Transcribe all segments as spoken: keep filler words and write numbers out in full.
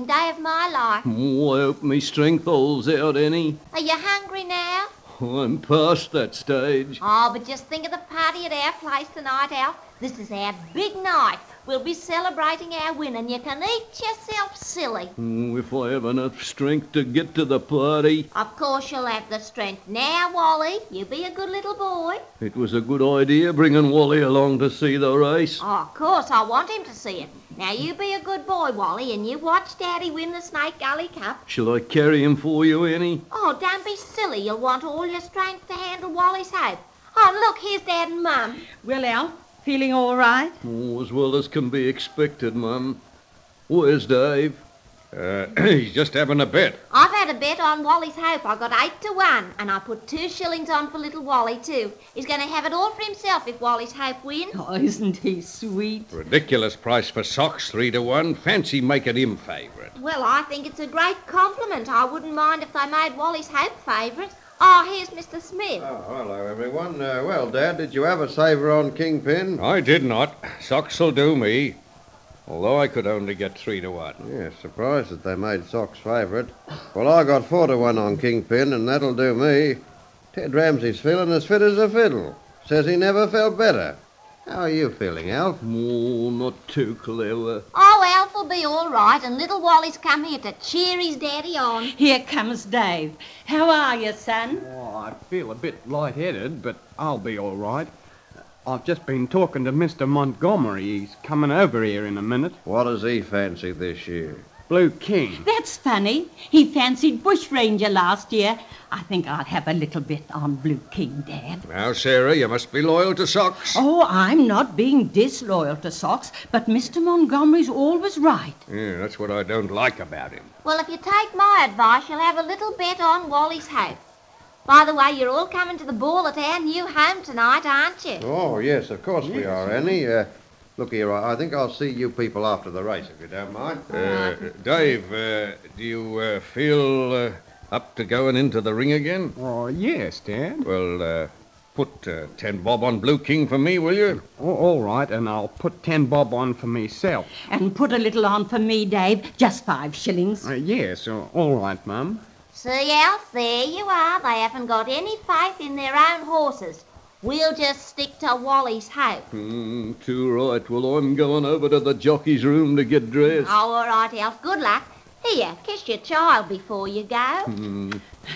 exciting day of my life. Oh, I hope me strength holds out any. Are you hungry now? I'm past that stage. Oh, but just think of the party at our place tonight, Alf. This is our big night. We'll be celebrating our win, and you can eat yourself silly. Oh, if I have enough strength to get to the party. Of course you'll have the strength. Now, Wally, you be a good little boy. It was a good idea bringing Wally along to see the race. Oh, of course, I want him to see it. Now, you be a good boy, Wally, and you watch Daddy win the Snake Gully Cup. Shall I carry him for you, Annie? Oh, don't be silly. You'll want all your strength to handle Wally's hope. Oh, look, here's Dad and Mum. Well, Alf, feeling all right? Oh, as well as can be expected, Mum. Where's Dave? Uh, he's just having a bet. I've had a bet on Wally's hope. I got eight to one, and I put two shillings on for little Wally, too. He's going to have it all for himself if Wally's hope wins. Oh, isn't he sweet? Ridiculous price for socks, three to one. Fancy making him favourite. Well, I think it's a great compliment. I wouldn't mind if they made Wally's hope favourite. Oh, here's Mister Smith. Oh, hello, everyone. Uh, well, Dad, did you have a saver on Kingpin? I did not. Socks'll do me. Although I could only get three to one. Yeah, surprised that they made Sock's favourite. Well, I got four to one on Kingpin, and that'll do me. Ted Ramsey's feeling as fit as a fiddle. Says he never felt better. How are you feeling, Alf? Oh, not too clever. Oh, Alf will be all right, and little Wally's come here to cheer his daddy on. Here comes Dave. How are you, son? Oh, I feel a bit light-headed, but I'll be all right. I've just been talking to Mister Montgomery. He's coming over here in a minute. What does he fancy this year? Blue King. That's funny. He fancied Bushranger last year. I think I'll have a little bit on Blue King, Dad. Now, Sarah, you must be loyal to Socks. Oh, I'm not being disloyal to Socks, but Mister Montgomery's always right. Yeah, that's what I don't like about him. Well, if you take my advice, you'll have a little bet on Wally's hope. By the way, you're all coming to the ball at our new home tonight, aren't you? Oh, yes, of course we are, Annie. Uh, look here, I I think I'll see you people after the race, if you don't mind. Uh, Dave, uh, do you uh, feel uh, up to going into the ring again? Oh, yes, Dad. Well, uh, put uh, ten bob on Blue King for me, will you? Oh, all right, and I'll put ten bob on for myself. And put a little on for me, Dave. Just five shillings. Uh, yes, uh, all right, Mum. See, Alf, there you are. They haven't got any faith in their own horses. We'll just stick to Wally's hope. Mm, too right. Well, I'm going over to the jockey's room to get dressed. Oh, all right, Alf. Good luck. Here, kiss your child before you go. Mm.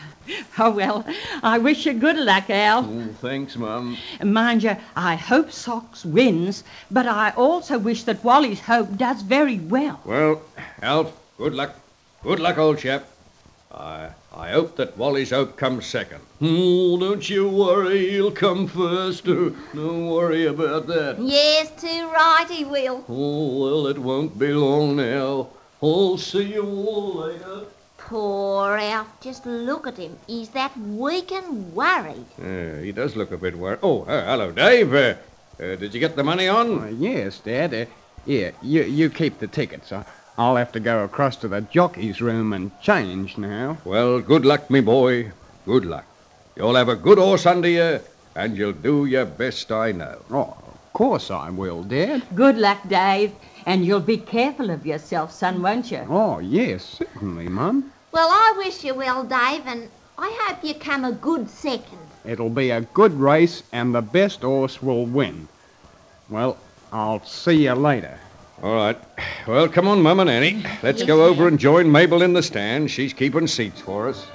Oh, well, I wish you good luck, Al. Oh, thanks, Mum. Mind you, I hope Socks wins, but I also wish that Wally's hope does very well. Well, Alf, good luck. Good luck, old chap. I I hope that Wally's hope comes second. Oh, don't you worry. He'll come first. Don't worry about that. Yes, too right he will. Oh, well, it won't be long now. I'll see you all later. Poor Alf. Just look at him. He's that weak and worried. Uh, he does look a bit worried. Oh, uh, hello, Dave. Uh, uh, did you get the money on? Uh, yes, Dad. Uh, here, you, you keep the tickets. Uh, I'll have to go across to the jockey's room and change now. Well, good luck, me boy. Good luck. You'll have a good horse under you, and you'll do your best, I know. Oh, of course I will, Dad. Good luck, Dave. And you'll be careful of yourself, son, won't you? Oh, yes, certainly, Mum. Well, I wish you well, Dave, and I hope you come a good second. It'll be a good race, and the best horse will win. Well, I'll see you later. All right. Well, come on, Mum and Annie. Let's Yes, go over sir. and join Mabel in the stand. She's keeping seats for us.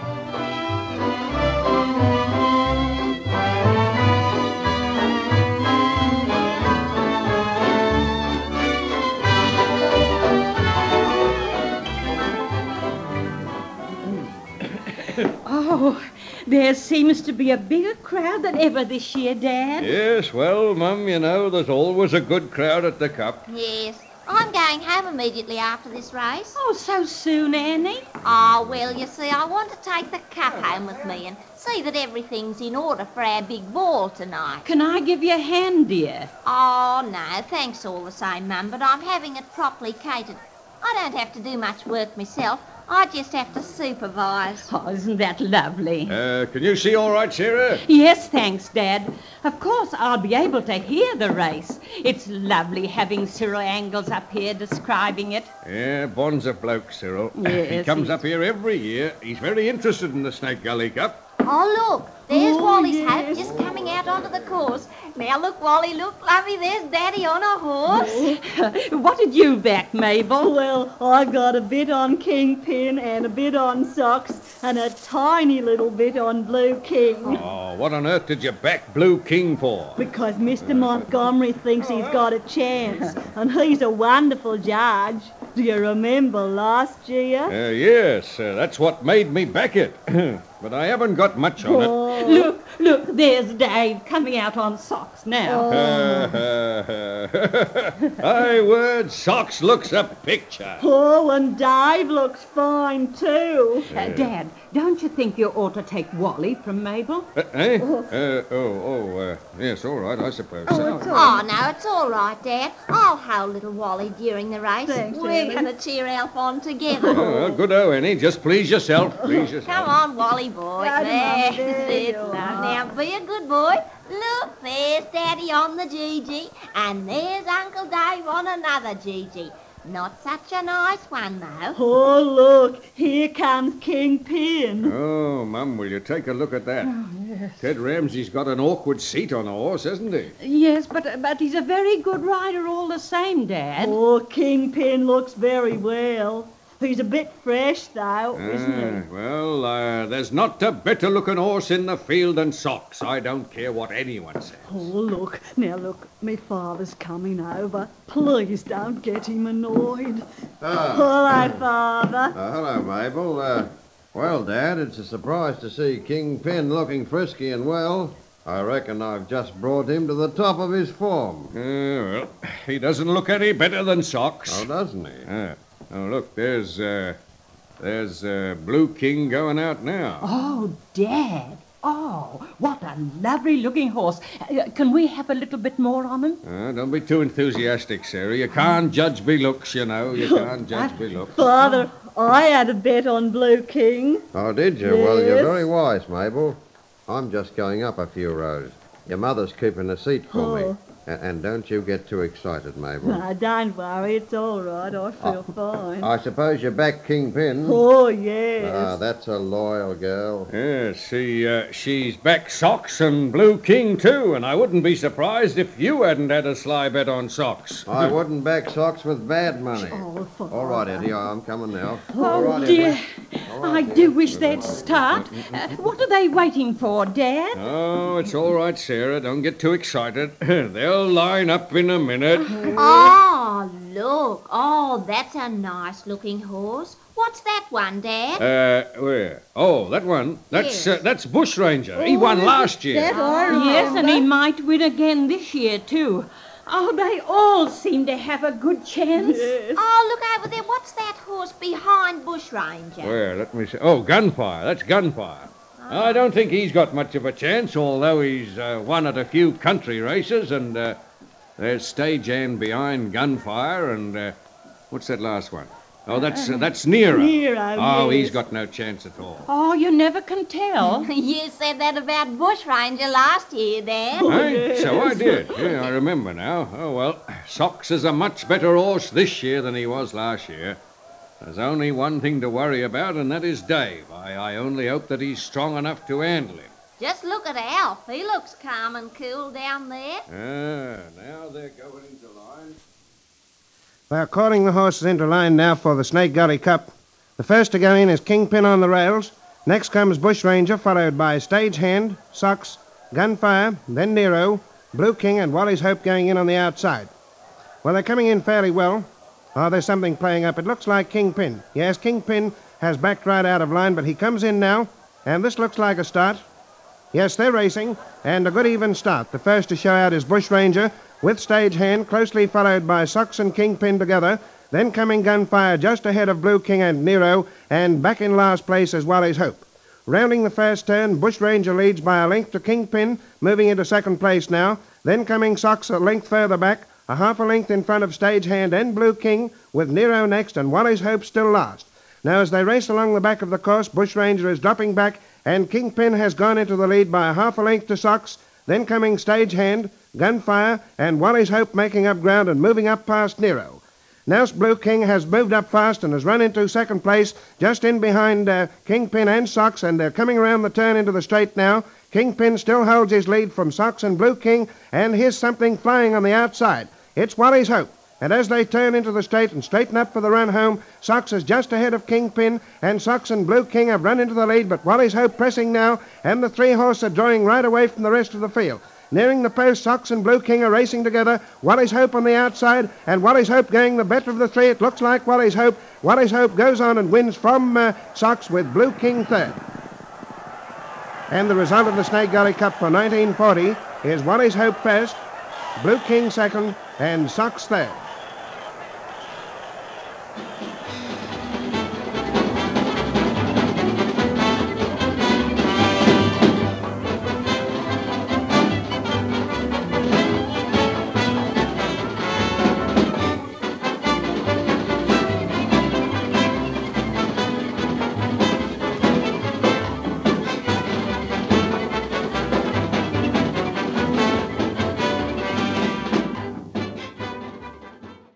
Oh, there seems to be a bigger crowd than ever this year, Dad. Yes, well, Mum, you know, there's always a good crowd at the Cup. Yes. I'm going home immediately after this race. Oh, so soon, Annie? Oh, well, you see, I want to take the cup home with me and see that everything's in order for our big ball tonight. Can I give you a hand, dear? Oh, no, thanks all the same, Mum, but I'm having it properly catered. I don't have to do much work myself. I just have to supervise. Oh, isn't that lovely? Uh, can you see all right, Sarah? Yes, thanks, Dad. Of course, I'll be able to hear the race. It's lovely having Cyril Angles up here describing it. Yeah, Bond's a bloke, Cyril. Yes, he comes he's- up here every year. He's very interested in the Snake Gully Cup. Oh, look, there's Oh, Wally's yes. Hope just coming out onto the course. Now, look, Wally, look, lovey, there's Daddy on a horse. What did you back, Mabel? Well, I got a bit on Kingpin and a bit on Socks and a tiny little bit on Blue King. Oh, what on earth did you back Blue King for? Because Mister Montgomery thinks he's got a chance, and he's a wonderful judge. Do you remember last year? Uh, yes, uh, that's what made me back it. But I haven't got much on it. Oh, Look, look, there's Dave coming out on Socks now. My word, Socks looks a picture. oh, and Dave looks fine too. Uh, Dad, don't you think you ought to take Wally from Mabel? Uh, eh? Uh, oh, oh, uh, yes, all right, I suppose so. Oh, no, it's all right, Dad. I'll hold little Wally during the race. Thanks, We're Annie. going to cheer Alf on together. Oh, well, good, oh, Annie. Just please yourself. Please yourself. Come on, Wally boy. Right, There's Mum, there it. you Now, are. now, be a good boy. Look, there's Daddy on the Gigi, and there's Uncle Dave on another Gigi. Not such a nice one, though. Oh, look, here comes Kingpin. Oh, Mum, will you take a look at that? Ted Ramsey's got an awkward seat on a horse, hasn't he? Yes, but but he's a very good rider all the same, Dad. Oh, Kingpin looks very well. He's a bit fresh, though, isn't Ah, he? well, uh, there's not a better-looking horse in the field than Socks. I don't care what anyone says. Oh, look. Now, look, me father's coming over. Please don't get him annoyed. Ah, Hello, Father. uh, hello, Mabel. Uh, well, Dad, it's a surprise to see Kingpin looking frisky and well. I reckon I've just brought him to the top of his form. Uh, well, he doesn't look any better than Socks. Oh, doesn't he? Ah. Oh, look, there's, uh, there's uh, Blue King going out now. Oh, Dad. Oh, what a lovely-looking horse. Uh, can we have a little bit more on him? Ah, don't be too enthusiastic, Sarah. You can't judge by looks, you know. You can't judge by looks. Father, I had a bet on Blue King. Oh, did you? Well, you're Yes. very wise, Mabel. I'm just going up a few rows. Your mother's keeping a seat for me. Oh. A- And don't you get too excited, Mabel. No, don't worry, it's all right. I feel fine. I suppose you're back Kingpin. Oh, yes. Ah, that's a loyal girl. Yes, she, uh, she's back Socks and Blue King, too, and I wouldn't be surprised if you hadn't had a sly bet on Socks. I wouldn't back Socks with bad money. Oh, Father. All right, Eddie, I'm coming now. All Oh, right, dear. Edward. All I right, do dear. wish they'd start. Uh, what are they waiting for, Dad? Oh, it's all right, Sarah. Don't get too excited. They'll line up in a minute. Oh, look. Oh, that's a nice-looking horse. What's that one, Dad? Uh, where? Oh, that one. That's Yes. uh, that's Bushranger. He won last year. That I Yes, and he remember. might win again this year, too. Oh, they all seem to have a good chance. Yes. Oh, look over there. What's that horse behind Bushranger? Where? Let me see. Oh, Gunfire. That's Gunfire. I don't think he's got much of a chance, although he's uh, won at a few country races, and uh, there's Stagehand behind Gunfire, and uh, what's that last one? Oh, that's uh, that's Nero. Nero, Oh, he's yes. got no chance at all. Oh, you never can tell. You said that about Bushranger last year, Dad. Hey, so I did. Yeah, I remember now. Oh, well, Socks is a much better horse this year than he was last year. There's only one thing to worry about, and that is Dave. I, I only hope that he's strong enough to handle him. Just look at Alf. He looks calm and cool down there. Ah, now they're going into line. They're calling the horses into line now for the Snake Gully Cup. The first to go in is Kingpin on the rails. Next comes Bushranger, followed by Stagehand, Socks, Gunfire, then Nero, Blue King, and Wally's Hope going in on the outside. Well, they're coming in fairly well. Oh, there's something playing up. It looks like Kingpin. Yes, Kingpin has backed right out of line, but he comes in now, and this looks like a start. Yes, they're racing, and a good even start. The first to show out is Bushranger, with Stagehand, closely followed by Socks and Kingpin together. Then coming Gunfire just ahead of Blue King and Nero, and back in last place is Wally's Hope. Rounding the first turn, Bushranger leads by a length to Kingpin, moving into second place now. Then coming Socks a length further back, a half a length in front of Stagehand and Blue King, with Nero next and Wally's Hope still last. Now, as they race along the back of the course, Bushranger is dropping back, and Kingpin has gone into the lead by a half a length to Socks. Then coming Stagehand, Gunfire, and Wally's Hope making up ground and moving up past Nero. Now Blue King has moved up fast and has run into second place, just in behind uh, Kingpin and Socks, and they're coming around the turn into the straight now. Kingpin still holds his lead from Socks and Blue King, and here's something flying on the outside. It's Wally's Hope. And as they turn into the straight and straighten up for the run home, Socks is just ahead of Kingpin, and Socks and Blue King have run into the lead, but Wally's Hope pressing now, and the three horses are drawing right away from the rest of the field. Nearing the post, Socks and Blue King are racing together. Wally's Hope on the outside, and Wally's Hope going the better of the three. It looks like Wally's Hope. Wally's Hope goes on and wins from uh, Socks with Blue King third. And the result of the Snake Gully Cup for nineteen forty is Wally's Hope first, Blue King second, and Socks third.